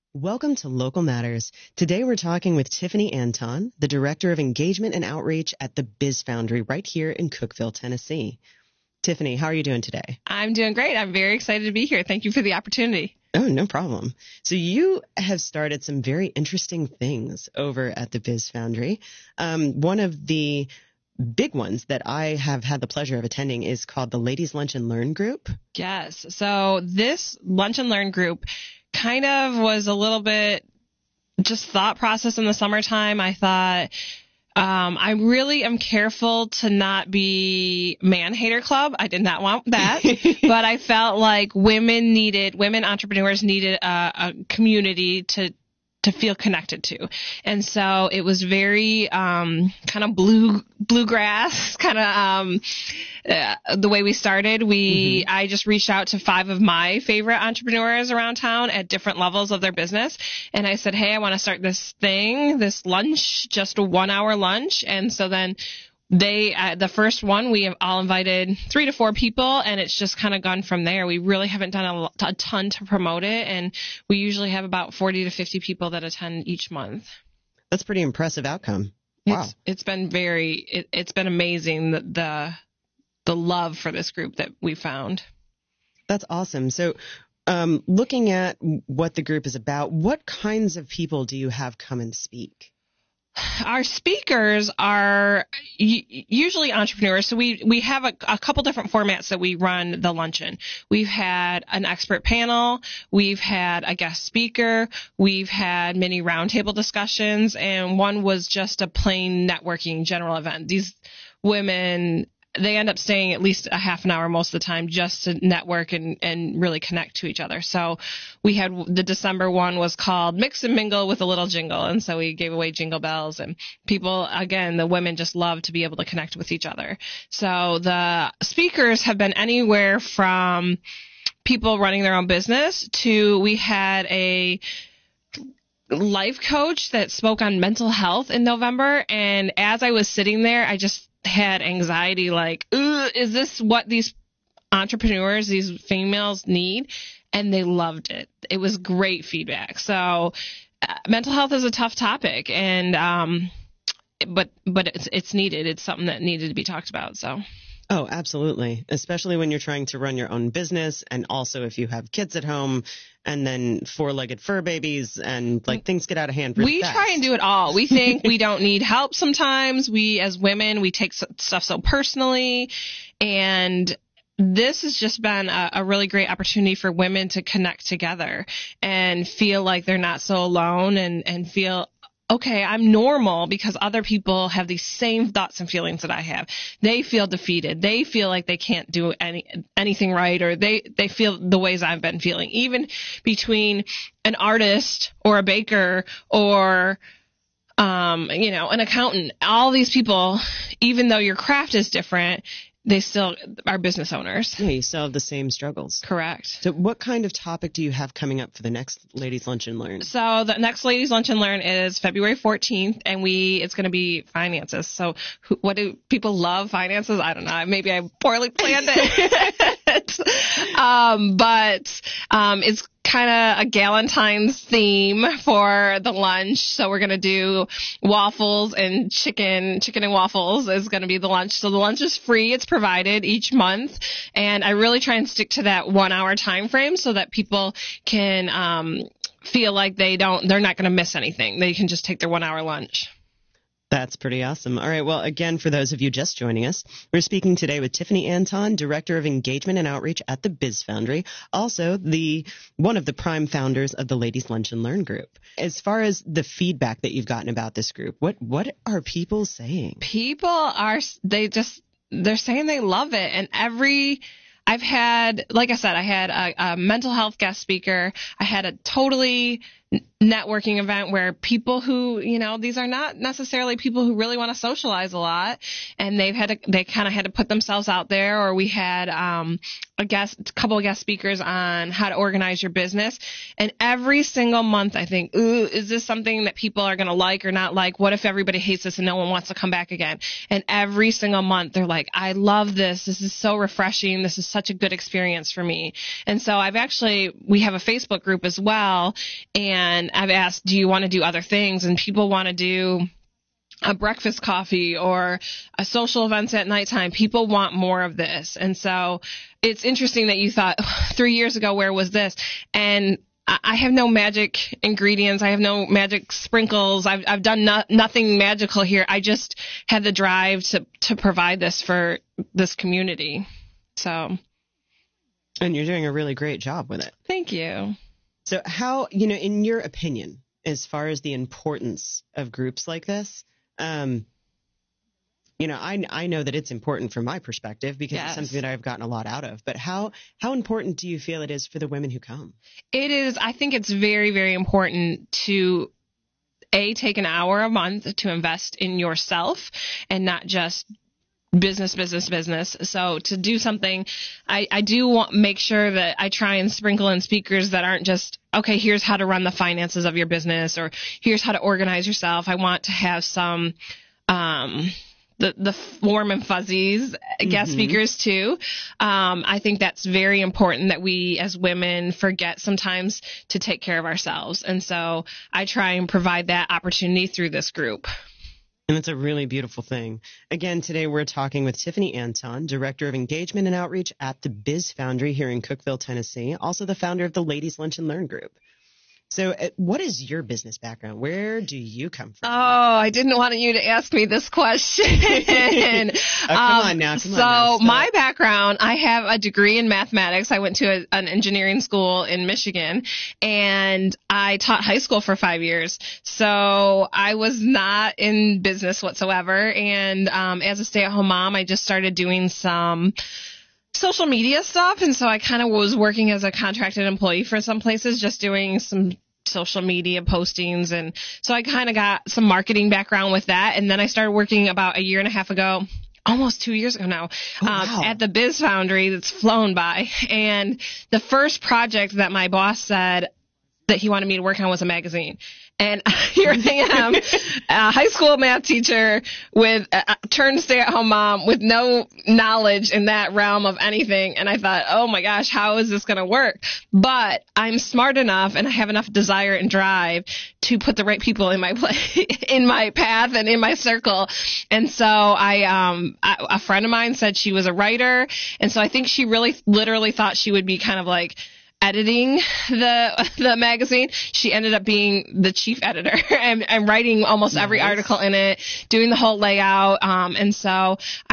Welcome to Local Matters. Today we're talking with Tiffany Anton, the Director of Engagement and Outreach at the Biz Foundry right here in Cookeville, Tennessee. Tiffany, how are you doing today? I'm doing great. I'm very excited to be here. Thank you for the opportunity. Oh, no problem. So you have started some very interesting things over at the Biz Foundry. One of the big ones that I have had the pleasure of attending is called the Ladies Lunch and Learn Group. Yes. So this Lunch and Learn Group kind of was a little bit just thought process in the summertime. I thought I really am careful to not be man hater club. I did not want that, but I felt like women entrepreneurs needed a community to feel connected to. And so it was very kind of bluegrass, kind of the way we started. I just reached out to 5 of my favorite entrepreneurs around town at different levels of their business. And I said, hey, I want to start this lunch, just a 1-hour lunch. And so then the first one, we have all invited 3 to 4 people, and it's just kind of gone from there. We really haven't done a ton to promote it, and we usually have about 40 to 50 people that attend each month. That's pretty impressive outcome. Wow. It's been it's been amazing, the love for this group that we found. That's awesome. So looking at what the group is about, what kinds of people do you have come and speak? Our speakers are usually entrepreneurs. So we have a couple different formats that we run the luncheon. We've had an expert panel. We've had a guest speaker. We've had many roundtable discussions. And one was just a plain networking general event. These women, they end up staying at least a half an hour most of the time just to network and really connect to each other. So we had the December one was called Mix and Mingle with a Little Jingle. And so we gave away jingle bells, and people, again, the women just love to be able to connect with each other. So the speakers have been anywhere from people running their own business to we had a life coach that spoke on mental health in November. And as I was sitting there, I just had anxiety, like, is this what these entrepreneurs, these females need? And they loved it. It was great feedback. So mental health is a tough topic, and but it's needed. It's something that needed to be talked about. So. Oh, absolutely. Especially when you're trying to run your own business, and also if you have kids at home and then 4-legged fur babies, and things get out of hand really fast. We try and do it all. We think we don't need help sometimes. We, as women, we take stuff so personally, and this has just been a really great opportunity for women to connect together and feel like they're not so alone, and feel, okay, I'm normal because other people have these same thoughts and feelings that I have. They feel defeated. They feel like they can't do anything right, or they feel the ways I've been feeling. Even between an artist or a baker or an accountant, all these people, even though your craft is different, they still are business owners. Yeah, you still have the same struggles. Correct. So what kind of topic do you have coming up for the next Ladies Lunch and Learn? So the next Ladies Lunch and Learn is February 14th, and it's going to be finances. So what do people love? Finances? I don't know. Maybe I poorly planned it. But it's kind of a Galentine's theme for the lunch. So we're going to do waffles and chicken and waffles is going to be the lunch. So the lunch is free. It's provided each month. And I really try and stick to that 1-hour time frame so that people can feel like they're not going to miss anything. They can just take their 1-hour lunch. That's pretty awesome. All right. Well, again, for those of you just joining us, we're speaking today with Tiffany Anton, Director of Engagement and Outreach at the Biz Foundry, also one of the prime founders of the Ladies Lunch and Learn Group. As far as the feedback that you've gotten about this group, what are people saying? People they're saying they love it. And I've had, like I said, I had a mental health guest speaker. I had a totally networking event where people who, these are not necessarily people who really want to socialize a lot, and they kind of had to put themselves out there. Or we had a couple of guest speakers on how to organize your business. And every single month I think, is this something that people are going to like or not like? What if everybody hates this and no one wants to come back again? And every single month they're like, I love this. This is so refreshing. This is such a good experience for me. And so we have a Facebook group as well, and I've asked, do you want to do other things? And people want to do a breakfast coffee or a social events at nighttime. People want more of this. And so it's interesting that you thought 3 years ago, where was this? And I have no magic ingredients. I have no magic sprinkles. I've done nothing magical here. I just had the drive to provide this for this community. So. And you're doing a really great job with it. Thank you. So how, in your opinion, as far as the importance of groups like this, I know that it's important from my perspective because It's something that I've gotten a lot out of. But how important do you feel it is for the women who come? It is. I think it's very, very important to take an hour a month to invest in yourself and not just business. So to do something, I do make sure that I try and sprinkle in speakers that aren't just, okay, here's how to run the finances of your business, or here's how to organize yourself. I want to have some, the warm and fuzzies guest speakers too. I think that's very important that we as women forget sometimes to take care of ourselves. And so I try and provide that opportunity through this group. And it's a really beautiful thing. Again, today we're talking with Tiffany Anton, Director of Engagement and Outreach at the Biz Foundry here in Cookeville, Tennessee, also the founder of the Ladies Lunch and Learn Group. So what is your business background? Where do you come from? Oh, I didn't want you to ask me this question. Come on now. My background, I have a degree in mathematics. I went to an engineering school in Michigan, and I taught high school for 5 years. So I was not in business whatsoever. And as a stay-at-home mom, I just started doing some social media stuff, and so I kind of was working as a contracted employee for some places, just doing some social media postings, and so I kind of got some marketing background with that. And then I started working about 1.5 years ago, almost 2 years ago now, at the Biz Foundry. That's flown by. And the first project that my boss said that he wanted me to work on was a magazine. And here I am, a high school math teacher with turned stay-at-home mom with no knowledge in that realm of anything. And I thought, oh my gosh, how is this going to work? But I'm smart enough and I have enough desire and drive to put the right people in my in my path and in my circle. And so a friend of mine said she was a writer. And so I think she really literally thought she would be kind of like editing the magazine. She ended up being the chief editor and writing almost every article in it, doing the whole layout. And so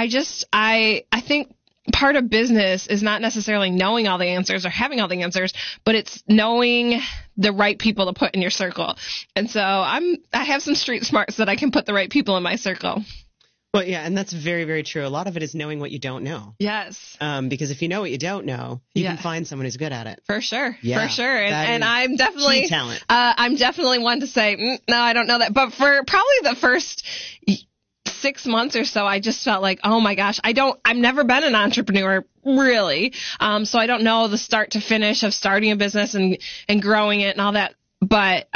I think part of business is not necessarily knowing all the answers or having all the answers, but it's knowing the right people to put in your circle. And so I have some street smarts that I can put the right people in my circle. Well, yeah, and that's very, very true. A lot of it is knowing what you don't know. Yes. Because if you know what you don't know, you can find someone who's good at it. For sure. Yeah, for sure. And I'm definitely key talent. I'm definitely one to say, no, I don't know that. But for probably the first 6 months or so, I just felt like, oh my gosh, I've never been an entrepreneur really. So I don't know the start to finish of starting a business and growing it and all that. But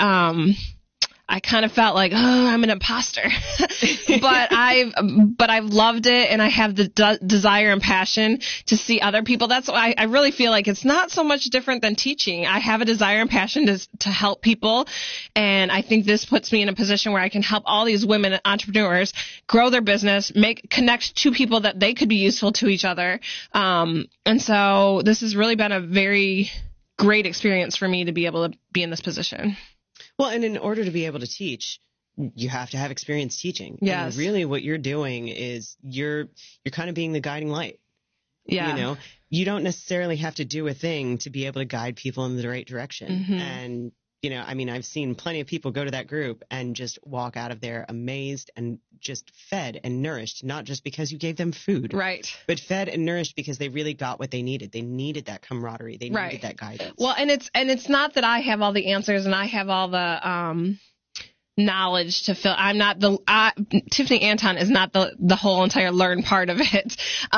I kind of felt like, oh, I'm an imposter, but I've loved it, and I have the desire and passion to see other people. That's why I really feel like it's not so much different than teaching. I have a desire and passion to help people, and I think this puts me in a position where I can help all these women entrepreneurs grow their business, connect to people that they could be useful to each other. And so this has really been a very great experience for me to be able to be in this position. Well, and in order to be able to teach, you have to have experience teaching. Yes. And really what you're doing is you're kind of being the guiding light. Yeah. You don't necessarily have to do a thing to be able to guide people in the right direction. Mm-hmm. And I mean, I've seen plenty of people go to that group and just walk out of there amazed and just fed and nourished, not just because you gave them food, right, but fed and nourished because they really got what they needed. They needed that camaraderie. They right. needed that guidance. Well, and it's not that I have all the answers and I have all the knowledge to fill. I'm not Tiffany Anton is not the whole entire learn part of it.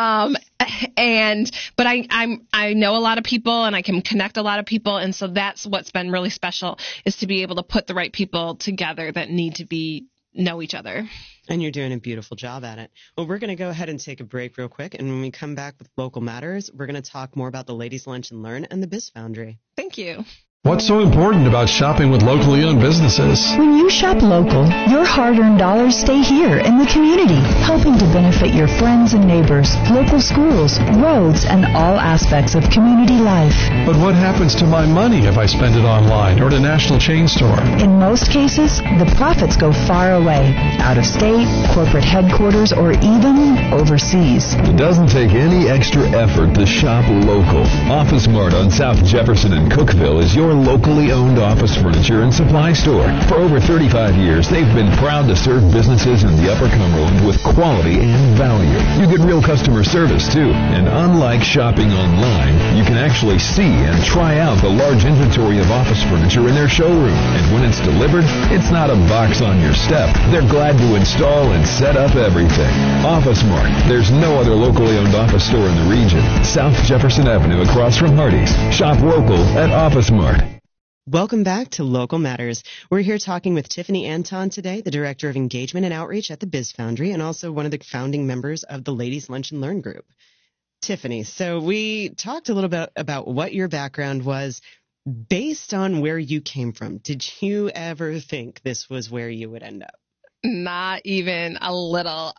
But I know a lot of people and I can connect a lot of people. And so that's what's been really special, is to be able to put the right people together that need to know each other. And you're doing a beautiful job at it. Well, we're going to go ahead and take a break real quick. And when we come back with Local Matters, we're going to talk more about the Ladies Lunch and Learn and the Biz Foundry. Thank you. What's so important about shopping with locally owned businesses? When you shop local, your hard-earned dollars stay here in the community, helping to benefit your friends and neighbors, local schools, roads, and all aspects of community life. But what happens to my money if I spend it online or at a national chain store? In most cases, the profits go far away, out of state, corporate headquarters, or even overseas. It doesn't take any extra effort to shop local. Office Mart on South Jefferson in Cookeville is your locally owned office furniture and supply store. For over 35 years, they've been proud to serve businesses in the Upper Cumberland with quality and value. You get real customer service, too. And unlike shopping online, you can actually see and try out the large inventory of office furniture in their showroom. And when it's delivered, it's not a box on your step. They're glad to install and set up everything. Office Mart. There's no other locally owned office store in the region. South Jefferson Avenue across from Hardee's. Shop local at Office Mart. Welcome back to Local Matters. We're here talking with Tiffany Anton today, the Director of Engagement and Outreach at the Biz Foundry, and also one of the founding members of the Ladies Lunch and Learn group. Tiffany, so we talked a little bit about what your background was based on where you came from. Did you ever think this was where you would end up? Not even a little.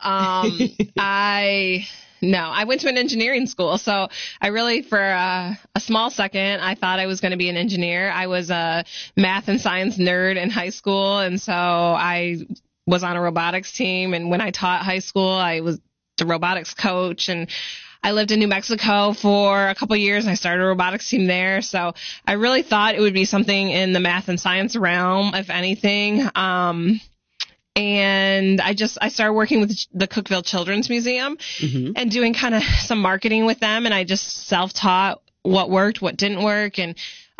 No, I went to an engineering school, so I really, for a small second, I thought I was going to be an engineer. I was a math and science nerd in high school, and so I was on a robotics team, and when I taught high school, I was the robotics coach, and I lived in New Mexico for a couple of years, and I started a robotics team there, so I really thought it would be something in the math and science realm, if anything. And I started working with the Cookeville Children's Museum and doing kind of some marketing with them. And I just self-taught what worked, what didn't work. And,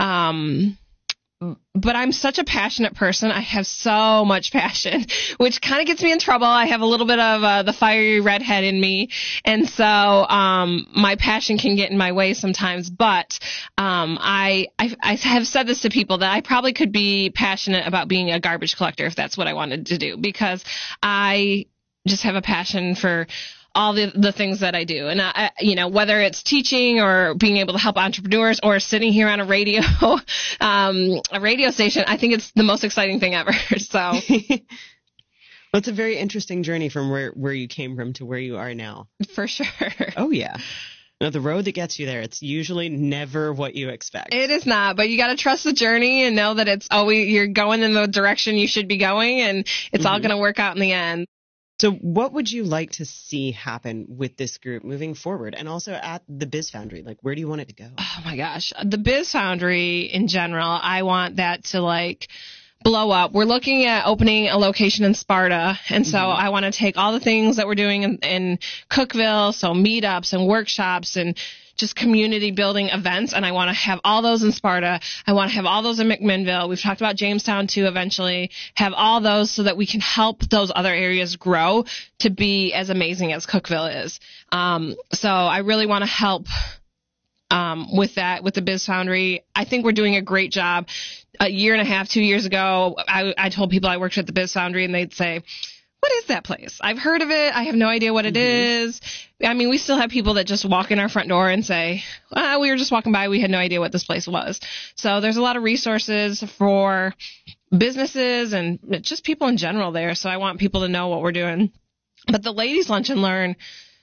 but I'm such a passionate person. I have so much passion, which kind of gets me in trouble. I have a little bit of the fiery redhead in me. And so my passion can get in my way sometimes. But I have said this to people that I probably could be passionate about being a garbage collector if that's what I wanted to do, because I just have a passion for all the things that I do. And I, whether it's teaching or being able to help entrepreneurs or sitting here on a radio station, I think it's the most exciting thing ever. So well, it's a very interesting journey from where you came from to where you are now. For sure. Oh, yeah. No, the road that gets you there, it's usually never what you expect. It is not, but you got to trust the journey and know that it's always, you're going in the direction you should be going, and it's all going to work out in the end. So what would you like to see happen with this group moving forward, and also at the Biz Foundry? Like, where do you want it to go? Oh, my gosh. The Biz Foundry in general, I want that to, blow up. We're looking at opening a location in Sparta, and so I want to take all the things that we're doing in Cookeville, so meetups and workshops and just community building events, and I want to have all those in Sparta. I want to have all those in McMinnville. We've talked about Jamestown too eventually. Have all those so that we can help those other areas grow to be as amazing as Cookeville is. So I really want to help with that, with the Biz Foundry. I think we're doing a great job. A year and a half, 2 years ago, I told people I worked at the Biz Foundry, and they'd say, "What is that place? I've heard of it. I have no idea what it is." I mean, we still have people that just walk in our front door and say, "We were just walking by. We had no idea what this place was." So there's a lot of resources for businesses and just people in general there. So I want people to know what we're doing. But the Ladies Lunch and Learn,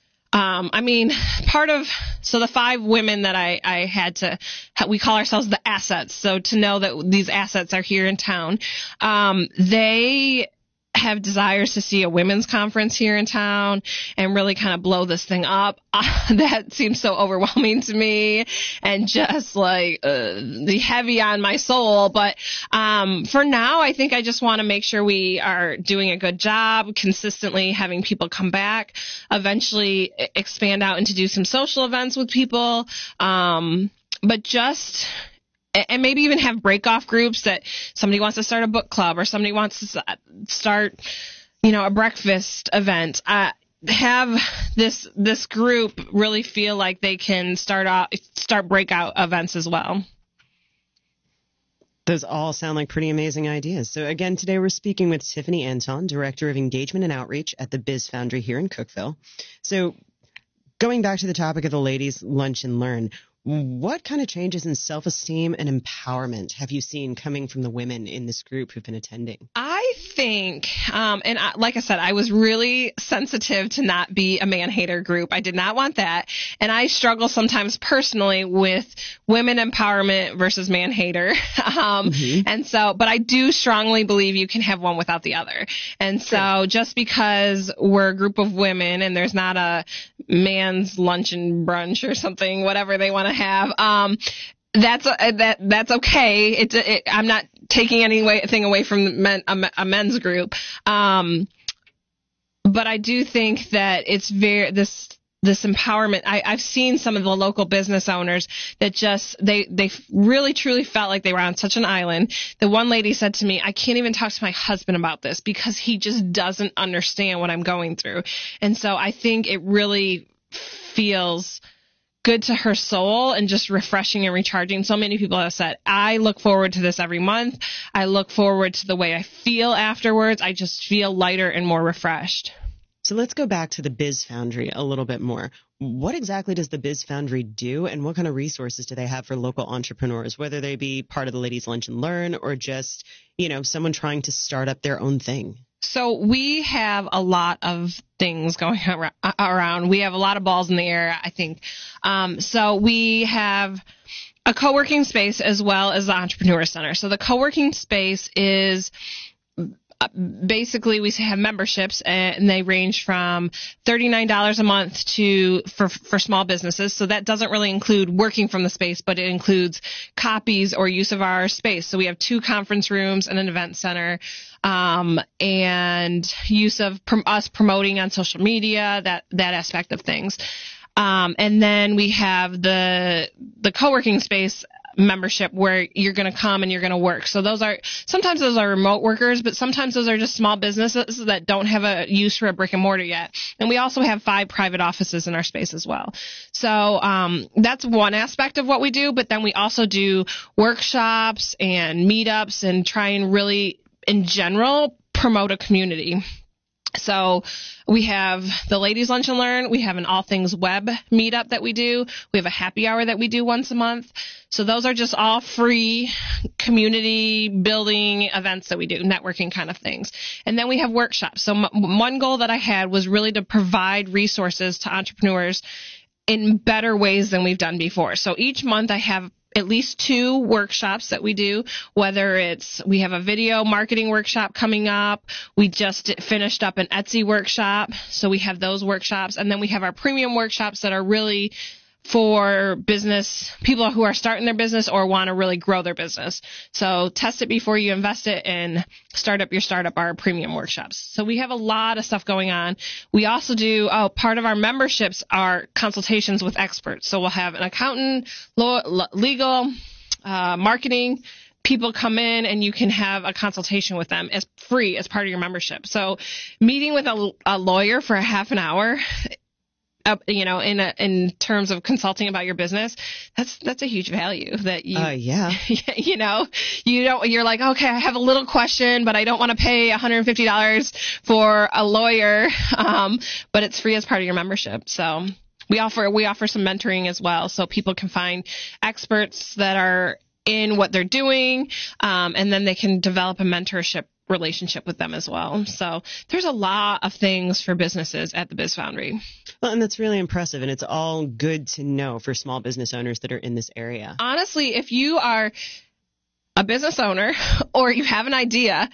the 5 women that I had to, we call ourselves the assets. So to know that these assets are here in town, they have desires to see a women's conference here in town and really kind of blow this thing up. That seems so overwhelming to me and just like the heavy on my soul. But for now, I think I just want to make sure we are doing a good job, consistently having people come back, eventually expand out and to do some social events with people. But just, and maybe even have break-off groups that somebody wants to start a book club or somebody wants to start, a breakfast event. Have this group really feel like they can start breakout events as well. Those all sound like pretty amazing ideas. So again, today we're speaking with Tiffany Anton, Director of Engagement and Outreach at the Biz Foundry here in Cookeville. So going back to the topic of the Ladies Lunch and Learn, what kind of changes in self-esteem and empowerment have you seen coming from the women in this group who've been attending? I think, like I said, I was really sensitive to not be a man-hater group. I did not want that. And I struggle sometimes personally with women empowerment versus man-hater. And so, but I do strongly believe you can have one without the other. And so just because we're a group of women and there's not a man's lunch and brunch or something, whatever they want to have, that's okay. I'm not taking anything away from a men's group. But I do think that it's this empowerment. I've seen some of the local business owners that just, they really truly felt like they were on such an island. The one lady said to me, I can't even talk to my husband about this because he just doesn't understand what I'm going through. And so I think it really feels good to her soul and just refreshing and recharging. So many people have said, I look forward to this every month. I look forward to the way I feel afterwards. I just feel lighter and more refreshed. So let's go back to the Biz Foundry a little bit more. What exactly does the Biz Foundry do, and what kind of resources do they have for local entrepreneurs, whether they be part of the Ladies Lunch and Learn or just, someone trying to start up their own thing? So we have a lot of things going around. We have a lot of balls in the air, I think. So we have a co-working space as well as the Entrepreneur Center. So the co-working space is basically we have memberships and they range from $39 a month for small businesses. So that doesn't really include working from the space, but it includes copies or use of our space. So we have 2 conference rooms and an event center, and use of us promoting on social media, that aspect of things. And then we have the co-working space membership where you're going to come and you're going to work. So sometimes those are remote workers, but sometimes those are just small businesses that don't have a use for a brick and mortar yet. And we also have 5 private offices in our space as well. So that's one aspect of what we do, but then we also do workshops and meetups and try and really, in general, promote a community. So we have the Ladies Lunch and Learn. We have an All Things Web meetup that we do. We have a happy hour that we do once a month. So those are just all free community building events that we do, networking kind of things. And then we have workshops. So one goal that I had was really to provide resources to entrepreneurs in better ways than we've done before. So each month I have at least 2 workshops that we do, whether we have a video marketing workshop coming up. We just finished up an Etsy workshop. So we have those workshops. And then we have our premium workshops that are really for business, people who are starting their business or want to really grow their business. So test it before you invest it and start up your startup, our premium workshops. So we have a lot of stuff going on. We also do, part of our memberships are consultations with experts. So we'll have an accountant, legal, marketing. People come in and you can have a consultation with them as free as part of your membership. So meeting with a lawyer for a half an hour, in terms of consulting about your business, that's a huge value that you, you're like, okay, I have a little question, but I don't want to pay $150 for a lawyer. But it's free as part of your membership. So we offer some mentoring as well. So people can find experts that are in what they're doing. And then they can develop a mentorship relationship with them as well. So there's a lot of things for businesses at the Biz Foundry. Well, and that's really impressive, and it's all good to know for small business owners that are in this area. Honestly, if you are a business owner or you have an idea,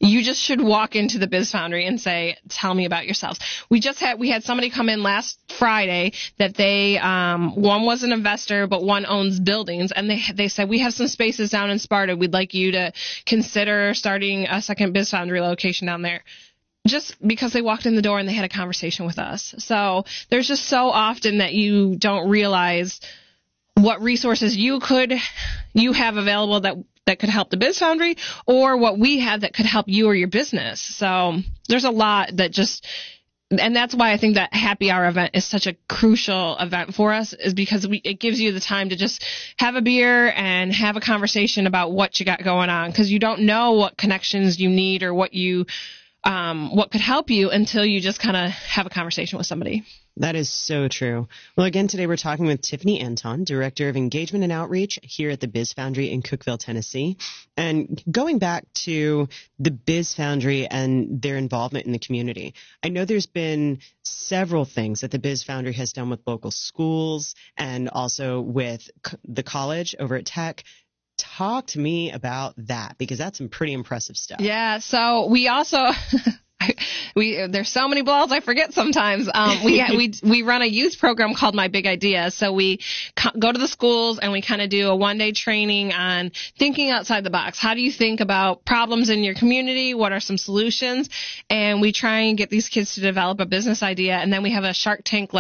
you just should walk into the Biz Foundry and say, tell me about yourselves. We had somebody come in last Friday that they, one was an investor, but one owns buildings. And they said, we have some spaces down in Sparta. We'd like you to consider starting a second Biz Foundry location down there. Just because they walked in the door and they had a conversation with us. So there's just so often that you don't realize what resources you have available that could help the Biz Foundry, or what we have that could help you or your business. So there's a lot that and that's why I think that happy hour event is such a crucial event for us, is because it gives you the time to just have a beer and have a conversation about what you got going on, because you don't know what connections you need or what could help you until you just kind of have a conversation with somebody. That is so true. Well, again, today we're talking with Tiffany Anton, Director of Engagement and Outreach here at the Biz Foundry in Cookeville, Tennessee. And going back to the Biz Foundry and their involvement in the community, I know there's been several things that the Biz Foundry has done with local schools and also with the college over at Tech. Talk to me about that, because that's some pretty impressive stuff. Yeah, so we also... there's so many balls I forget sometimes. We run a youth program called My Big Idea. So we go to the schools and we kind of do a one-day training on thinking outside the box. How do you think about problems in your community? What are some solutions? And we try and get these kids to develop a business idea. And then we have a Shark Tank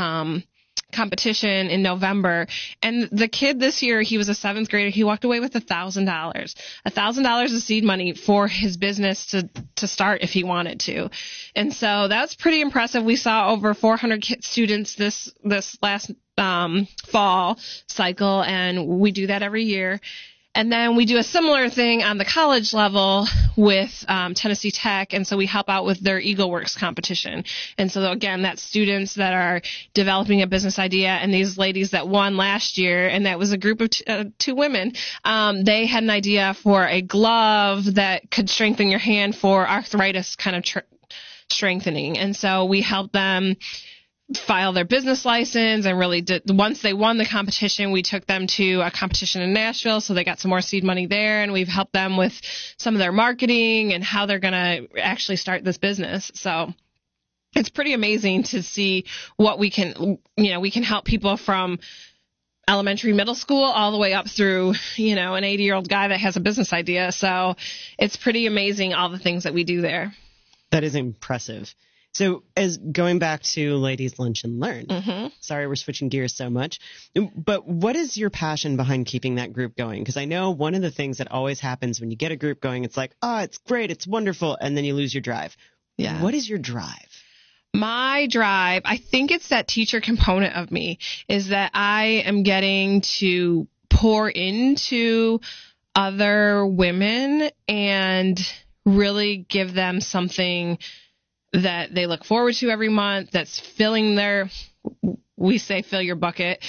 competition in November. And the kid this year, he was a 7th grader. He walked away with $1,000. $1,000 of seed money for his business to start if he wanted to. And so that's pretty impressive. We saw over 400 students this last fall cycle, and we do that every year. And then we do a similar thing on the college level with Tennessee Tech, and so we help out with their EagleWorks competition. And so, again, that's students that are developing a business idea, and these ladies that won last year, and that was a group of two women, they had an idea for a glove that could strengthen your hand for arthritis kind of strengthening. And so we helped them file their business license, and really once they won the competition, we took them to a competition in Nashville, so they got some more seed money there, and we've helped them with some of their marketing and how they're going to actually start this business. So it's pretty amazing to see what we can help people from elementary, middle school, all the way up through, an 80-year-old guy that has a business idea. So it's pretty amazing, all the things that we do there. That is impressive. So as going back to Ladies Lunch and Learn, Sorry, we're switching gears so much, but what is your passion behind keeping that group going? Because I know one of the things that always happens when you get a group going, it's like, it's great, it's wonderful, and then you lose your drive. Yeah. What is your drive? My drive, I think it's that teacher component of me, is that I am getting to pour into other women and really give them something that they look forward to every month, that's filling we say fill your bucket.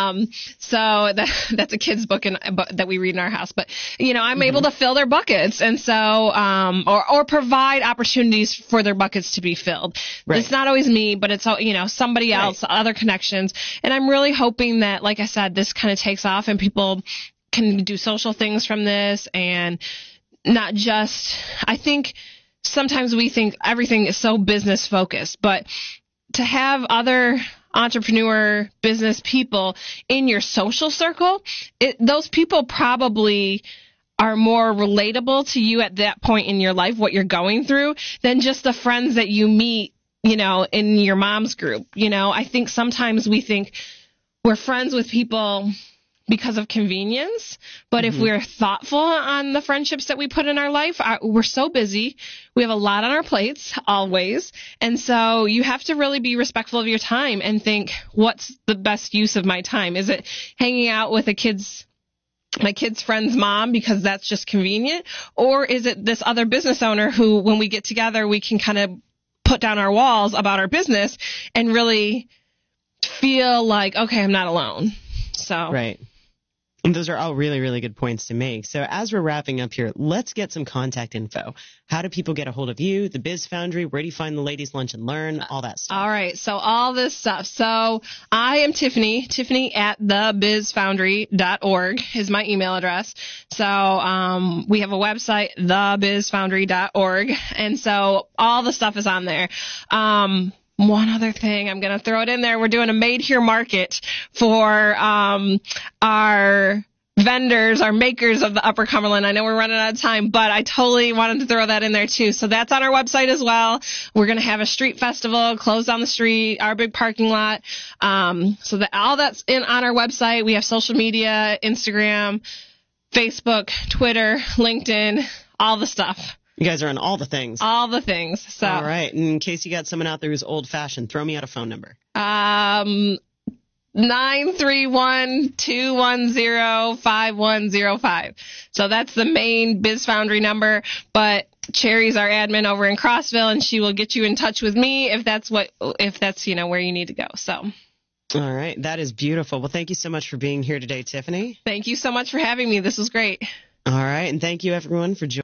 So that's a kid's book that we read in our house. But, I'm able to fill their buckets. And so, or provide opportunities for their buckets to be filled. Right. It's not always me, but it's, somebody else, other connections. And I'm really hoping that, like I said, this kind of takes off and people can do social things from this, and not just, I think, sometimes we think everything is so business focused, but to have other entrepreneur business people in your social circle, those people probably are more relatable to you at that point in your life, what you're going through, than just the friends that you meet, in your mom's group. I think sometimes we think we're friends with people because of convenience. But if we're thoughtful on the friendships that we put in our life, we're so busy. We have a lot on our plates always. And so you have to really be respectful of your time and think, what's the best use of my time? Is it hanging out with my kid's friend's mom because that's just convenient? Or is it this other business owner who, when we get together, we can kind of put down our walls about our business and really feel like, okay, I'm not alone. So right. And those are all really, really good points to make. So as we're wrapping up here, let's get some contact info. How do people get a hold of you, the Biz Foundry? Where do you find the Ladies Lunch and Learn? All that stuff. All right. So all this stuff. So I am Tiffany at thebizfoundry.org is my email address. So we have a website, thebizfoundry.org. And so all the stuff is on there. One other thing, I'm going to throw it in there. We're doing a Made Here market for our vendors, our makers of the Upper Cumberland. I know we're running out of time, but I totally wanted to throw that in there too. So that's on our website as well. We're going to have a street festival, close down the street, our big parking lot. So that all that's on our website. We have social media, Instagram, Facebook, Twitter, LinkedIn, all the stuff. You guys are on all the things. All the things. So. All right. And in case you got someone out there who's old-fashioned, throw me out a phone number. 931-210-5105. So that's the main Biz Foundry number. But Cherry's our admin over in Crossville, and she will get you in touch with me if that's where you need to go. So. All right. That is beautiful. Well, thank you so much for being here today, Tiffany. Thank you so much for having me. This was great. All right. And thank you, everyone, for joining.